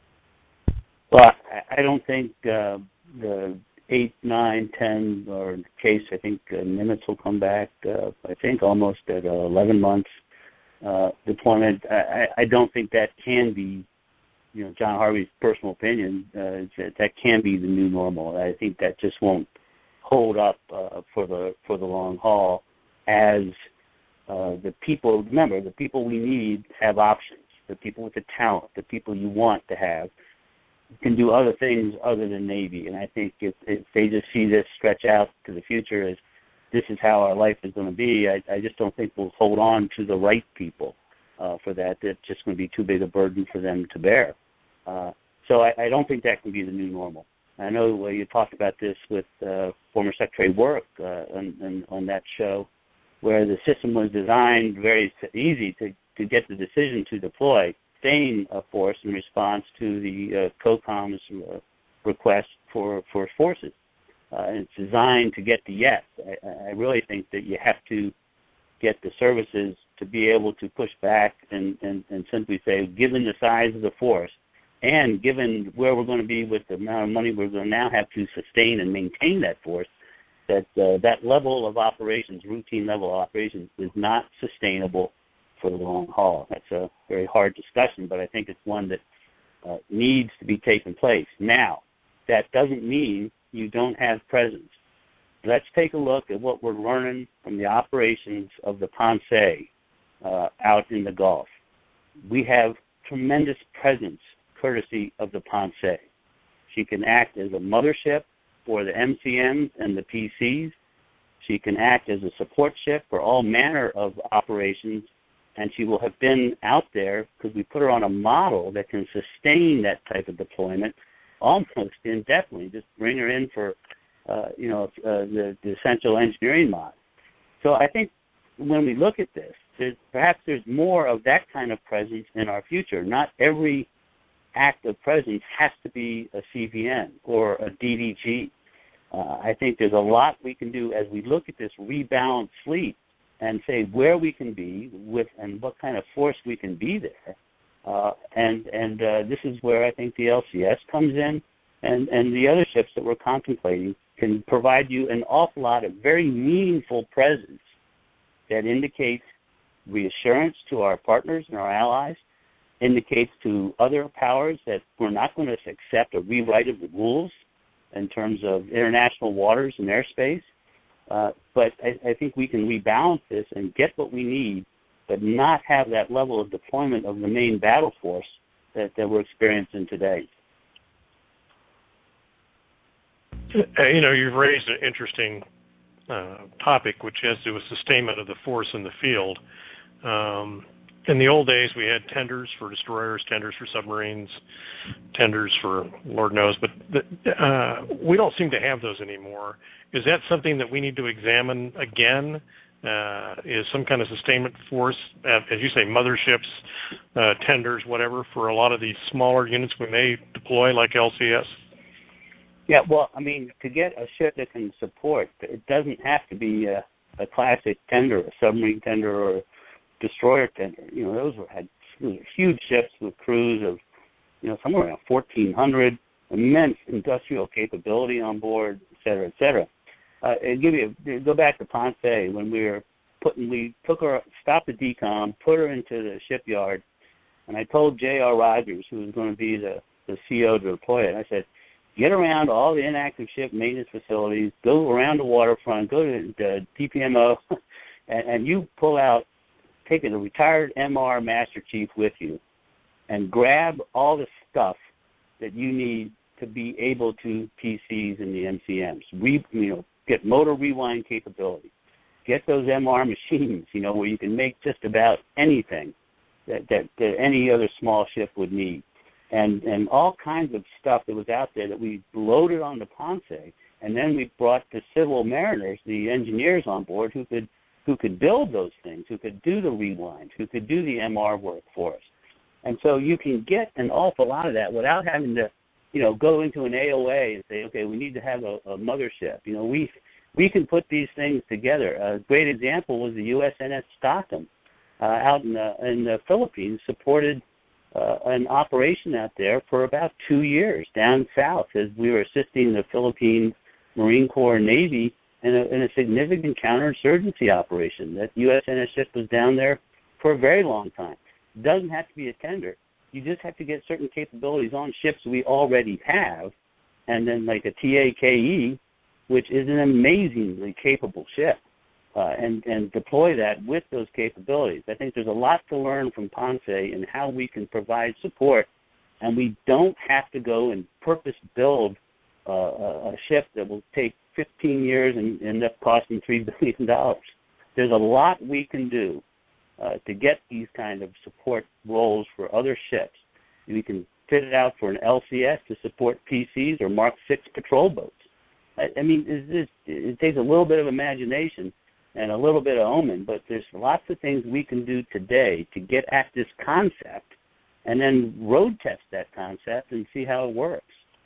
Well, I don't think uh, the eight, nine, ten, or in the case, I think uh, Nimitz will come back, uh, I think, almost at uh, eleven months uh, deployment. I, I don't think that can be, you know, John Harvey's personal opinion, uh, that, that can be the new normal. I think that just won't hold up uh, for the for the long haul, as uh, the people, remember, the people we need have options. The people with the talent, the people you want to have, can do other things other than Navy. And I think if, if they just see this stretch out to the future as this is how our life is going to be, I, I just don't think we'll hold on to the right people uh, for that. It's just going to be too big a burden for them to bear. Uh, so I, I don't think that can be the new normal. I know uh, you talked about this with uh, former Secretary Work uh, on, on, on that show, where the system was designed very easy to, to get the decision to deploy, staying a force in response to the uh, COCOM's uh, request for, for forces. Uh, and it's designed to get the yes. I, I really think that you have to get the services to be able to push back and, and, and simply say, given the size of the force and given where we're going to be with the amount of money we're going to now have to sustain and maintain that force, that uh, that level of operations, routine level of operations, is not sustainable for the long haul. That's a very hard discussion, but I think it's one that uh, needs to be taken place. Now, that doesn't mean you don't have presence. Let's take a look at what we're learning from the operations of the Ponce uh, out in the Gulf. We have tremendous presence courtesy of the Ponce. She can act as a mothership for the M C Ms and the P Cs. She can act as a support ship for all manner of operations, and she will have been out there because we put her on a model that can sustain that type of deployment almost indefinitely. Just bring her in for, uh, you know, uh, the, the essential engineering mod. So I think when we look at this, there's, perhaps there's more of that kind of presence in our future. Not every act of presence has to be a C V N or a D D G. Uh, I think there's a lot we can do as we look at this rebalanced fleet and say where we can be with and what kind of force we can be there. Uh, and and uh, this is where I think the L C S comes in, and, and the other ships that we're contemplating can provide you an awful lot of very meaningful presence that indicates reassurance to our partners and our allies, indicates to other powers that we're not going to accept a rewrite of the rules in terms of international waters and airspace. Uh, but I, I think we can rebalance this and get what we need, but not have that level of deployment of the main battle force that, that we're experiencing today. Uh, you know, you've raised an interesting uh, topic, which has to do with sustainment of the force in the field. Um, in the old days, we had tenders for destroyers, tenders for submarines, tenders for Lord knows, but the, uh, we don't seem to have those anymore. Is that something that we need to examine again? Uh, is some kind of sustainment force, uh, as you say, motherships, uh, tenders, whatever, for a lot of these smaller units we may deploy like L C S? Yeah, well, I mean, to get a ship that can support, it doesn't have to be a, a classic tender, a submarine tender or a destroyer tender. You know, those were, had huge ships with crews of, you know, somewhere around fourteen hundred, immense industrial capability on board, et cetera, et cetera. Uh, and give you a, go back to Ponce when we were putting, we took her, stopped the decom, put her into the shipyard, and I told J R. Rogers, who was going to be the, the C O to deploy it, I said, get around all the inactive ship maintenance facilities, go around the waterfront, go to the D P M O, and, and you pull out, take a retired M R Master Chief with you, and grab all the stuff that you need to be able to P Cs and the M C Ms. Re, you know, get motor rewind capability. Get those M R machines, you know, where you can make just about anything that, that, that any other small ship would need. And and all kinds of stuff that was out there that we loaded on the Ponce, and then we brought the civil mariners, the engineers on board who could who could build those things, who could do the rewinds, who could do the M R work for us. And so you can get an awful lot of that without having to, you know, go into an A O A and say, okay, we need to have a, a mothership. You know, we we can put these things together. A great example was the U S N S Stockholm uh, out in the, in the Philippines, supported uh, an operation out there for about two years down south as we were assisting the Philippine Marine Corps and Navy in a, in a significant counterinsurgency operation. That U S N S ship was down there for a very long time. It doesn't have to be a tender. You just have to get certain capabilities on ships we already have, and then like a T A K E, which is an amazingly capable ship, uh, and, and deploy that with those capabilities. I think there's a lot to learn from Ponce in how we can provide support, and we don't have to go and purpose build uh, a ship that will take fifteen years and end up costing three billion dollars. There's a lot we can do uh, to get these kind of support roles for other ships. We can fit it out for an L C S to support P Cs or Mark six patrol boats. I, I mean, it's just, it takes a little bit of imagination and a little bit of omen, but there's lots of things we can do today to get at this concept and then road test that concept and see how it works.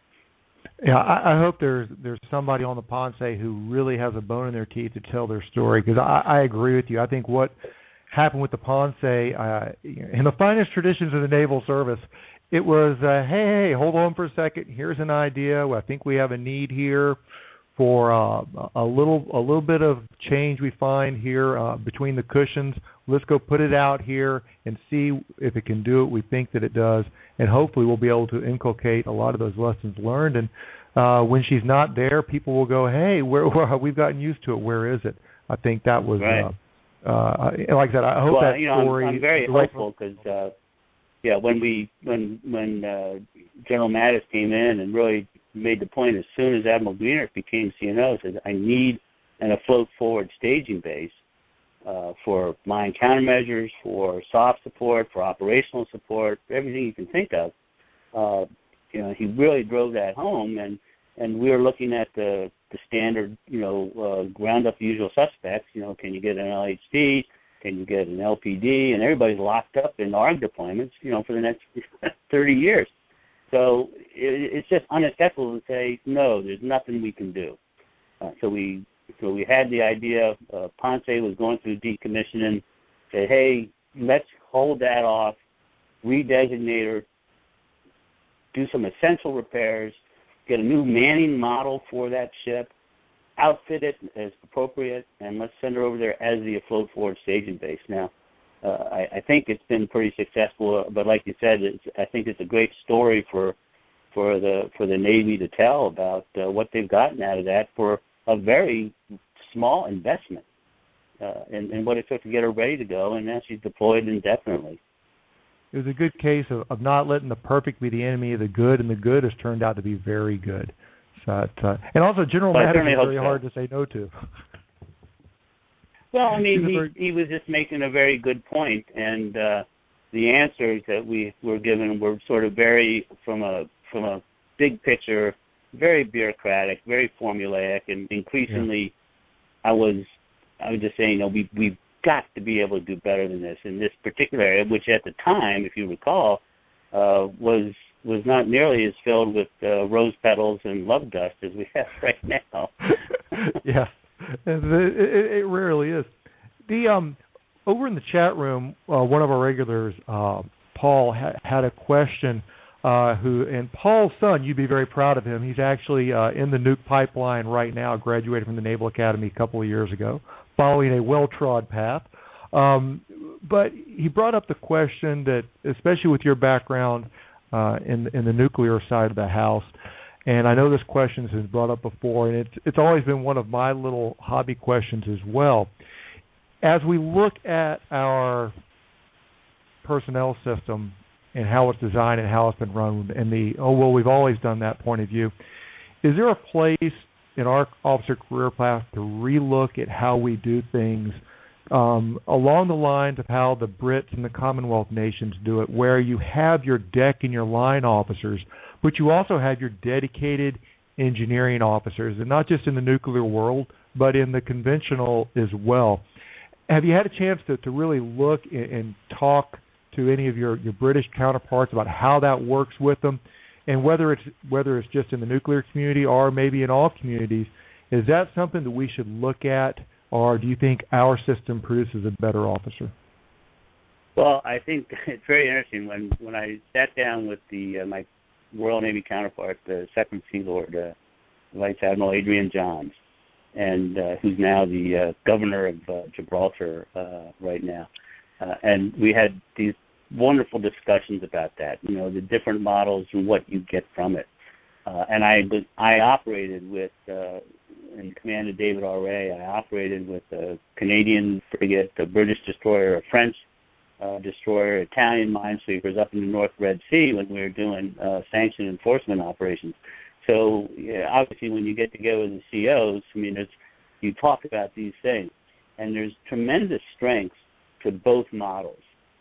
Yeah, I, I hope there's there's somebody on the Ponce who really has a bone in their teeth to tell their story, because I, I agree with you. I think what happened with the Ponce, uh, in the finest traditions of the naval service, it was, uh, hey, hey, hold on for a second. Here's an idea. I think we have a need here for uh, a little a little bit of change we find here uh, between the cushions. Let's go put it out here and see if it can do what we think that it does, and hopefully we'll be able to inculcate a lot of those lessons learned. And uh, when she's not there, people will go, hey, where, where we've gotten used to it. Where is it? I think that was, right. uh, uh, like I said, I hope well, that you know, story. I'm, I'm very hopeful because, uh, yeah, when we when when uh, General Mattis came in and really made the point as soon as Admiral Greenert became C N O, said, I need an afloat forward staging base uh, for mine countermeasures, for soft support, for operational support, for everything you can think of. Uh, you know, he really drove that home, and, and we were looking at the, the standard, you know, uh, ground up usual suspects. You know, can you get an L H D? Can you get an L P D? And everybody's locked up in A R G deployments, you know, for the next thirty years. So it, it's just unacceptable to say, no, there's nothing we can do. Uh, so we so we had the idea, uh, Ponce was going through decommissioning, say, hey, let's hold that off, redesignate her, do some essential repairs, get a new manning model for that ship, outfit it as appropriate, and let's send her over there as the afloat forward staging base. Now, uh, I, I think it's been pretty successful, but like you said, it's, I think it's a great story for for the for the Navy to tell about uh, what they've gotten out of that for a very small investment uh, and, and what it took to get her ready to go, and now she's deployed indefinitely. It was a good case of, of not letting the perfect be the enemy of the good, and the good has turned out to be very good. So, uh, and also, General well, Mattis is very so. hard to say no to. Well, I mean, he, very... he was just making a very good point, and uh, the answers that we were given were sort of very, from a from a big picture, very bureaucratic, very formulaic, and increasingly, yeah. I was I was just saying, you know, we we've got to be able to do better than this in this particular area, which at the time, if you recall, uh, was was not nearly as filled with uh, rose petals and love dust as we have right now. Yeah, it, it, it rarely is. The um, over in the chat room, uh, one of our regulars, uh, Paul, ha- had a question. Uh, who and Paul's son, you'd be very proud of him. He's actually uh, in the nuke pipeline right now, graduated from the Naval Academy a couple of years ago, following a well-trod path. Um, but he brought up the question that, especially with your background uh, in in the nuclear side of the house, and I know this question has been brought up before, and it's it's always been one of my little hobby questions as well. As we look at our personnel system and how it's designed and how it's been run, and the, oh, well, we've always done that point of view, is there a place in our officer career path to relook at how we do things um, along the lines of how the Brits and the Commonwealth nations do it, where you have your deck and your line officers, but you also have your dedicated engineering officers, and not just in the nuclear world, but in the conventional as well. Have you had a chance to, to really look and, and talk to any of your, your British counterparts about how that works with them, and whether it's whether it's just in the nuclear community or maybe in all communities, is that something that we should look at, or do you think our system produces a better officer? Well, I think it's very interesting. When, when I sat down with the uh, my Royal Navy counterpart, the Second Sea Lord, uh, Vice Admiral Adrian Johns, and uh, who's now the uh, governor of uh, Gibraltar uh, right now. Uh, and we had these wonderful discussions about that, you know, the different models and what you get from it. Uh, and I I operated with, uh, in command of David R. Ray, I operated with a Canadian frigate, a British destroyer, a French uh, destroyer, Italian minesweepers up in the North Red Sea when we were doing uh, sanction enforcement operations. So yeah, obviously when you get together with the C Os, I mean, it's, you talk about these things. And there's tremendous strengths to both models.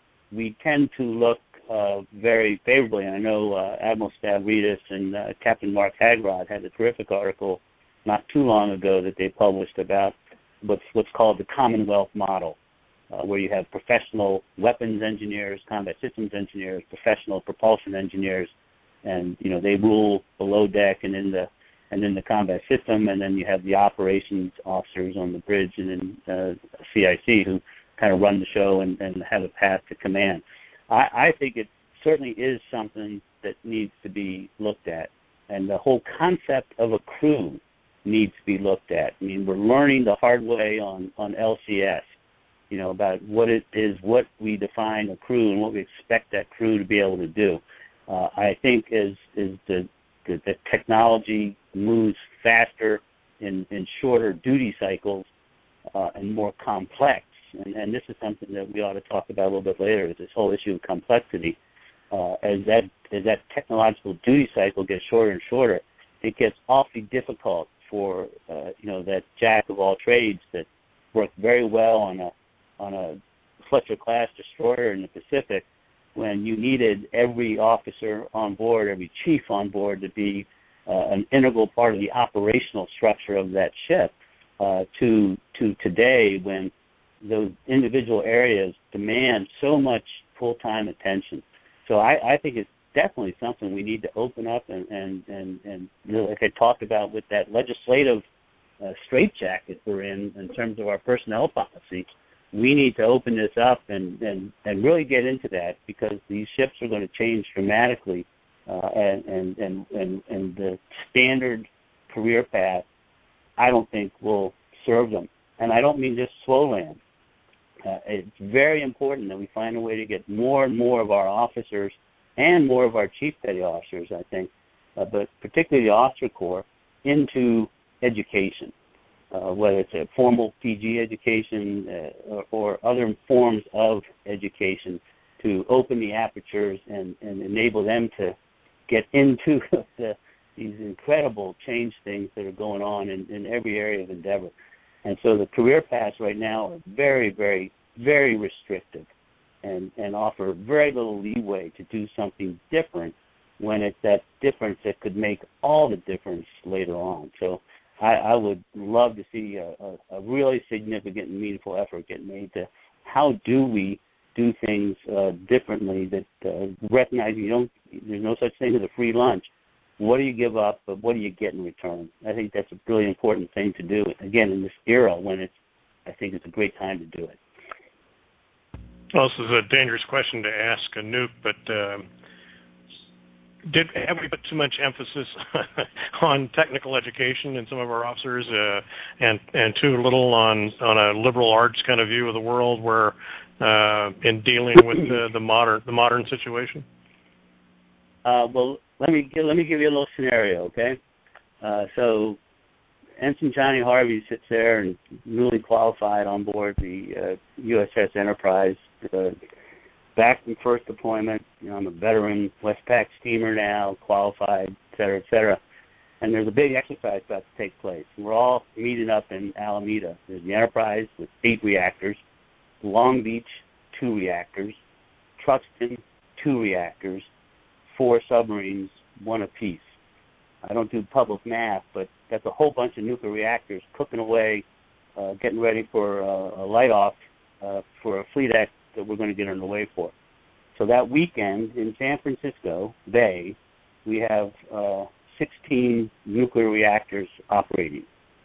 We tend to look uh, very favorably, and I know uh, Admiral Stavridis and uh, Captain Mark Hagrod had a terrific article not too long ago that they published about what's what's called the Commonwealth model, uh, where you have professional weapons engineers, combat systems engineers, professional propulsion engineers, and you know they rule below deck and in the and in the combat system, and then you have the operations officers on the bridge and in uh, C I C who kind of run the show and, and have a path to command. I, I think it certainly is something that needs to be looked at, and the whole concept of a crew needs to be looked at. I mean, we're learning the hard way on, on L C S, you know, about what it is, what we define a crew and what we expect that crew to be able to do. Uh, I think as, as the, the, the technology moves faster in, in shorter duty cycles uh, and more complex, And, and this is something that we ought to talk about a little bit later, is this whole issue of complexity. Uh, as that as that technological duty cycle gets shorter and shorter, it gets awfully difficult for uh, you know that jack of all trades that worked very well on a on a Fletcher class destroyer in the Pacific, when you needed every officer on board, every chief on board to be uh, an integral part of the operational structure of that ship. Uh, to to today, when those individual areas demand so much full-time attention. So I, I think it's definitely something we need to open up and, and, and, and like I talked about with that legislative uh, straitjacket we're in in terms of our personnel policy, we need to open this up and, and, and really get into that, because these ships are going to change dramatically uh, and, and, and, and, and the standard career path I don't think will serve them. And I don't mean just slow land. Uh, it's very important that we find a way to get more and more of our officers and more of our chief petty officers, I think, uh, but particularly the officer corps, into education, uh, whether it's a formal P G education uh, or, or other forms of education, to open the apertures and, and enable them to get into the, these incredible change things that are going on in, in every area of endeavor. And so the career paths right now are very, very, very restrictive and, and offer very little leeway to do something different when it's that difference that could make all the difference later on. So I, I would love to see a, a, a really significant and meaningful effort get made to how do we do things uh, differently, that uh, recognize you don't, there's no such thing as a free lunch. What do you give up, but what do you get in return? I think that's a really important thing to do. Again, in this era when it's, I think it's a great time to do it. Well, this is a dangerous question to ask a nuke, but uh, did have we put too much emphasis on technical education in some of our officers, uh, and and too little on on a liberal arts kind of view of the world, where uh, in dealing with the, the modern the modern situation? Uh, well, let me let me give you a little scenario, okay? Uh, so, Ensign Johnny Harvey sits there and newly qualified on board the uh, U S S Enterprise, uh, back from first deployment. You know, I'm a veteran Westpac steamer now, qualified, et cetera, et cetera. And there's a big exercise about to take place. We're all meeting up in Alameda. There's the Enterprise with eight reactors, Long Beach, two reactors, Truxton, two reactors, four submarines, one apiece. I don't do public math, but that's a whole bunch of nuclear reactors cooking away, uh, getting ready for uh, a light-off uh, for a fleet act that we're going to get underway for. So that weekend in San Francisco Bay, we have uh, sixteen nuclear reactors operating,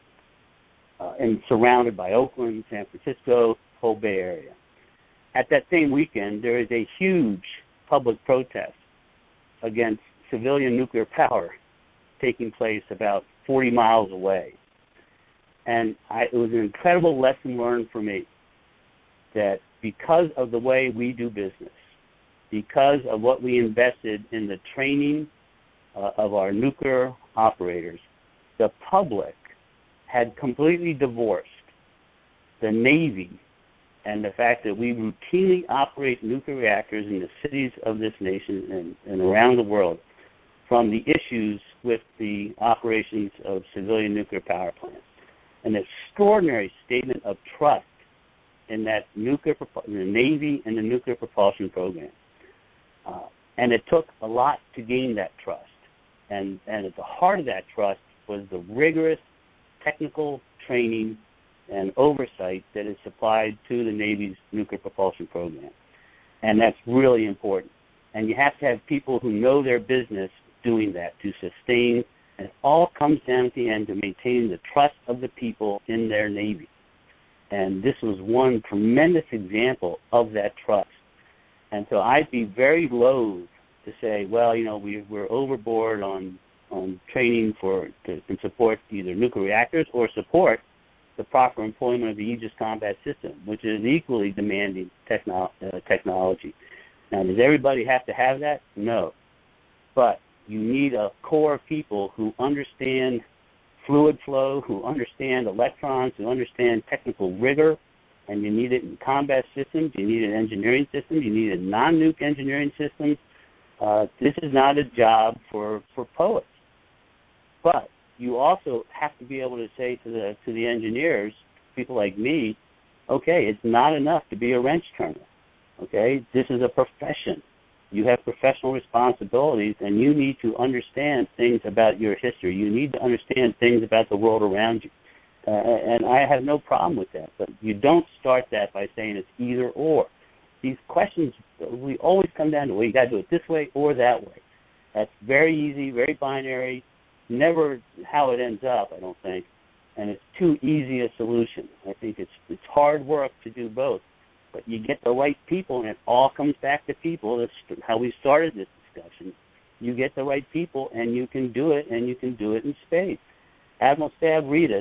uh, and surrounded by Oakland, San Francisco, whole Bay Area. At that same weekend, there is a huge public protest against civilian nuclear power taking place about forty miles away. And I, it was an incredible lesson learned for me that because of the way we do business, because of what we invested in the training uh, of our nuclear operators, the public had completely divorced the Navy and the fact that we routinely operate nuclear reactors in the cities of this nation and, and around the world from the issues with the operations of civilian nuclear power plants. An extraordinary statement of trust in that nuclear, in the Navy and the nuclear propulsion program. Uh, and it took a lot to gain that trust. And, and at the heart of that trust was the rigorous technical training and oversight that is supplied to the Navy's nuclear propulsion program. And that's really important. And you have to have people who know their business doing that to sustain, and it all comes down at the end to maintaining the trust of the people in their Navy. And this was one tremendous example of that trust. And so I'd be very loath to say, well, you know, we, we're overboard on on training for to, to support either nuclear reactors or support the proper employment of the Aegis Combat System, which is equally demanding techno- uh, technology. Now, does everybody have to have that? No. But you need a core of people who understand fluid flow, who understand electrons, who understand technical rigor, and you need it in combat systems, you need it in engineering systems, you need it in non-nuke engineering systems. Uh, this is not a job for, for poets. But you also have to be able to say to the to the engineers, people like me, okay, it's not enough to be a wrench turner. Okay, this is a profession. You have professional responsibilities, and you need to understand things about your history. You need to understand things about the world around you. Uh, and I have no problem with that. But you don't start that by saying it's either or. These questions, we always come down to, well, you got to do it this way or that way. That's very easy, very binary, never how it ends up, I don't think. And it's too easy a solution. I think it's it's hard work to do both. But you get the right people, and it all comes back to people. That's how we started this discussion. You get the right people, and you can do it, and you can do it in spades. Admiral Stavridis,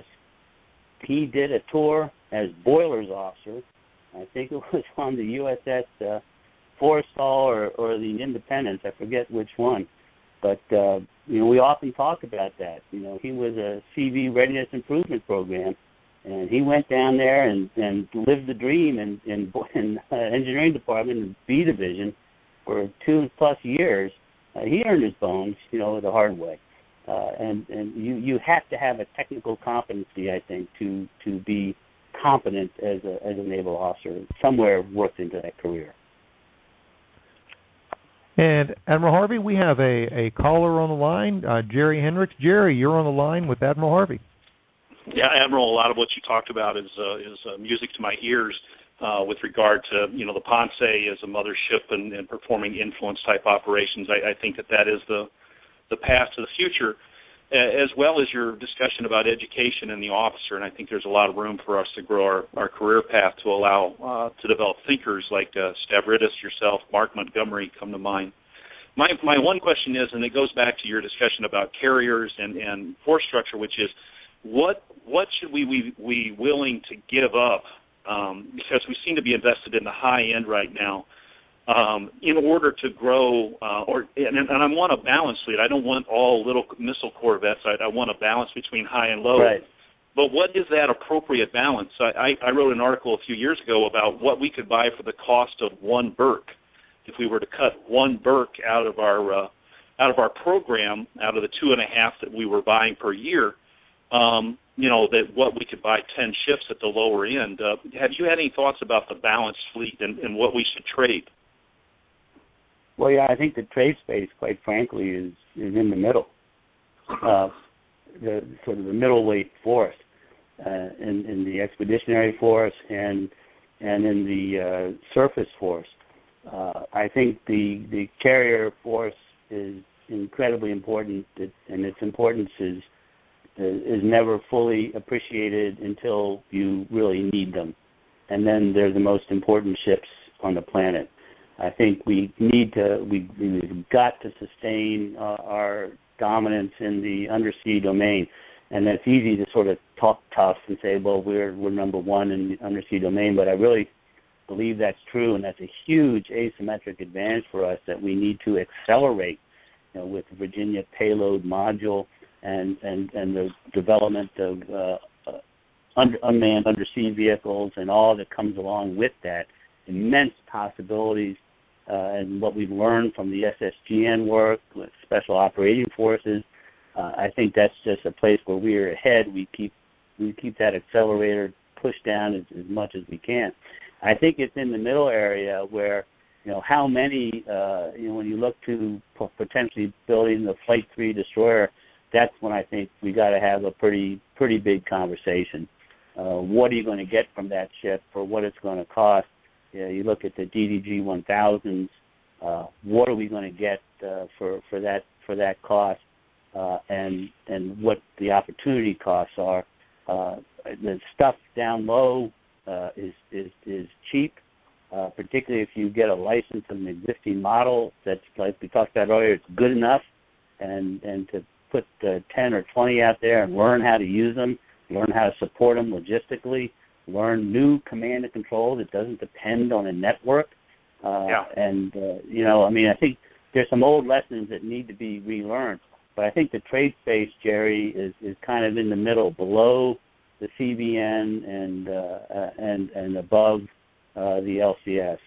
he did a tour as boilers officer. I think it was on the U S S uh, Forrestal or, or the Independence. I forget which one. But, uh, you know, we often talk about that. You know, he was a C V Readiness Improvement Program, and he went down there and, and lived the dream in, in, in uh, engineering department in B division for two plus years. Uh, he earned his bones, you know, the hard way. Uh, and and you, you have to have a technical competency, I think, to to be competent as a as a naval officer, somewhere worked into that career. And Admiral Harvey, we have a, a caller on the line, uh, Jerry Hendricks. Jerry, you're on the line with Admiral Harvey. Yeah, Admiral, a lot of what you talked about is uh, is uh, music to my ears. uh, with regard to, you know, the Ponce as a mothership and, and performing influence-type operations. I, I think that that is the, the path to the future, as well as your discussion about education and the officer. And I think there's a lot of room for us to grow our, our career path to allow uh, to develop thinkers like uh, Stavridis, yourself, Mark Montgomery come to mind. My my one question is, and it goes back to your discussion about carriers and, and force structure, which is what what should we we, we willing to give up, um, because we seem to be invested in the high end right now, um, in order to grow, uh, or and, and I want a balanced fleet. I don't want all little missile corvettes. I, I want a balance between high and low. Right. But what is that appropriate balance? I, I, I wrote an article a few years ago about what we could buy for the cost of one Burke. If we were to cut one Burke out of our uh, out of our program, out of the two and a half that we were buying per year, um, you know, that what we could buy ten ships at the lower end. Uh, have you had any thoughts about the balanced fleet and, and what we should trade? Well, yeah, I think the trade space, quite frankly, is, is in the middle, uh, the sort of the middleweight force, uh, in, in the expeditionary force and and in the uh, surface force. Uh, I think the, the carrier force is incredibly important, and its importance is is never fully appreciated until you really need them. And then they're the most important ships on the planet. I think we need to, we, we've got to sustain uh, our dominance in the undersea domain. And that's easy to sort of talk tough and say, well, we're we're number one in the undersea domain, but I really believe that's true, and that's a huge asymmetric advantage for us that we need to accelerate, you know, with the Virginia payload module and, and, and the development of uh, uh, under, unmanned undersea vehicles and all that comes along with that. Immense possibilities, uh, and what we've learned from the S S G N work with Special Operating Forces. Uh, I think that's just a place where we are ahead. We keep we keep that accelerator pushed down as, as much as we can. I think it's in the middle area where, you know, how many, uh, you know, when you look to p- potentially building the Flight three destroyer, that's when I think we got to have a pretty pretty big conversation. Uh, what are you going to get from that ship for what it's going to cost? You know, you look at the D D G one thousands. Uh, what are we going to get uh, for for that for that cost, uh, and and what the opportunity costs are? Uh, the stuff down low uh, is is is cheap, uh, particularly if you get a license of an existing model that's, like we talked about earlier, it's good enough, and and to put uh, ten or twenty out there and learn how to use them, learn how to support them logistically, learn new command and control that doesn't depend on a network. Uh, yeah. And, uh, you know, I mean, I think there's some old lessons that need to be relearned. But I think the trade space, Jerry, is, is kind of in the middle, below the C B N and uh, uh, and and above uh, the L C S.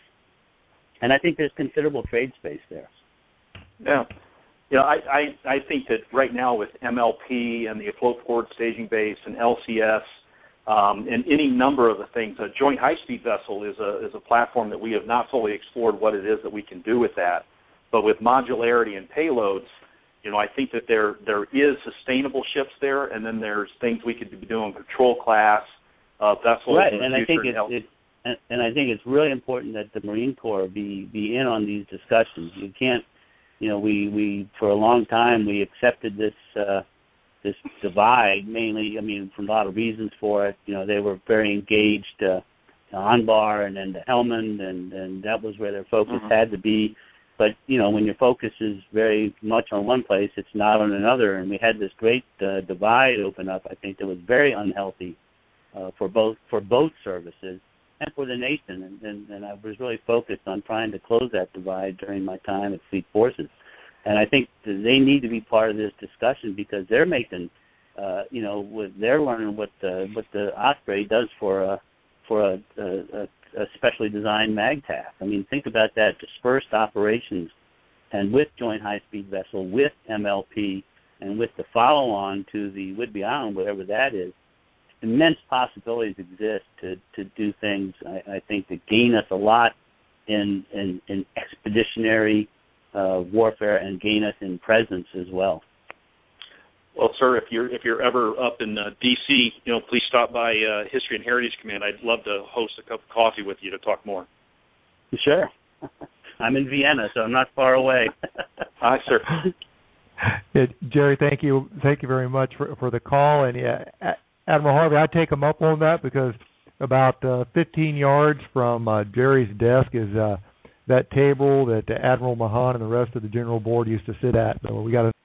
And I think there's considerable trade space there. Yeah. You know, I, I, I think that right now with M L P and the Afloat Forward Staging Base and L C S um, and any number of the things, a joint high-speed vessel is a is a platform that we have not fully explored what it is that we can do with that. But with modularity and payloads, you know, I think that there there is sustainable ships there, and then there's things we could be doing, patrol class uh, vessels. Right, in the and I think future. it's, it's and, and I think it's really important that the Marine Corps be be in on these discussions. You can't. You know, we, we for a long time we accepted this uh, this divide mainly. I mean, for a lot of reasons for it. You know, they were very engaged uh, on bar and then to Helmand, and, and that was where their focus mm-hmm. had to be. But you know, when your focus is very much on one place, it's not on another. And we had this great uh, divide open up. I think that was very unhealthy uh, for both for both services and for the nation, and, and, and I was really focused on trying to close that divide during my time at Fleet Forces. And I think that they need to be part of this discussion because they're making, uh, you know, with, they're learning what the what the Osprey does for a for a, a, a specially designed MAGTF. I mean, think about that: dispersed operations, and with Joint High Speed Vessel, with M L P, and with the follow-on to the Whidbey Island, whatever that is. Immense possibilities exist to, to do things, I, I think, that gain us a lot in, in, in expeditionary uh, warfare and gain us in presence as well. Well, sir, if you're if you're ever up in uh, D C, you know, please stop by uh, History and Heritage Command. I'd love to host a cup of coffee with you to talk more. Sure. I'm in Vienna, so I'm not far away. Hi, sir. Yeah, Jerry, thank you, thank you very much for for the call. And yeah, Admiral Harvey, I take him up on that because about uh, fifteen yards from uh, Jerry's desk is uh, that table that Admiral Mahan and the rest of the General Board used to sit at. So we got a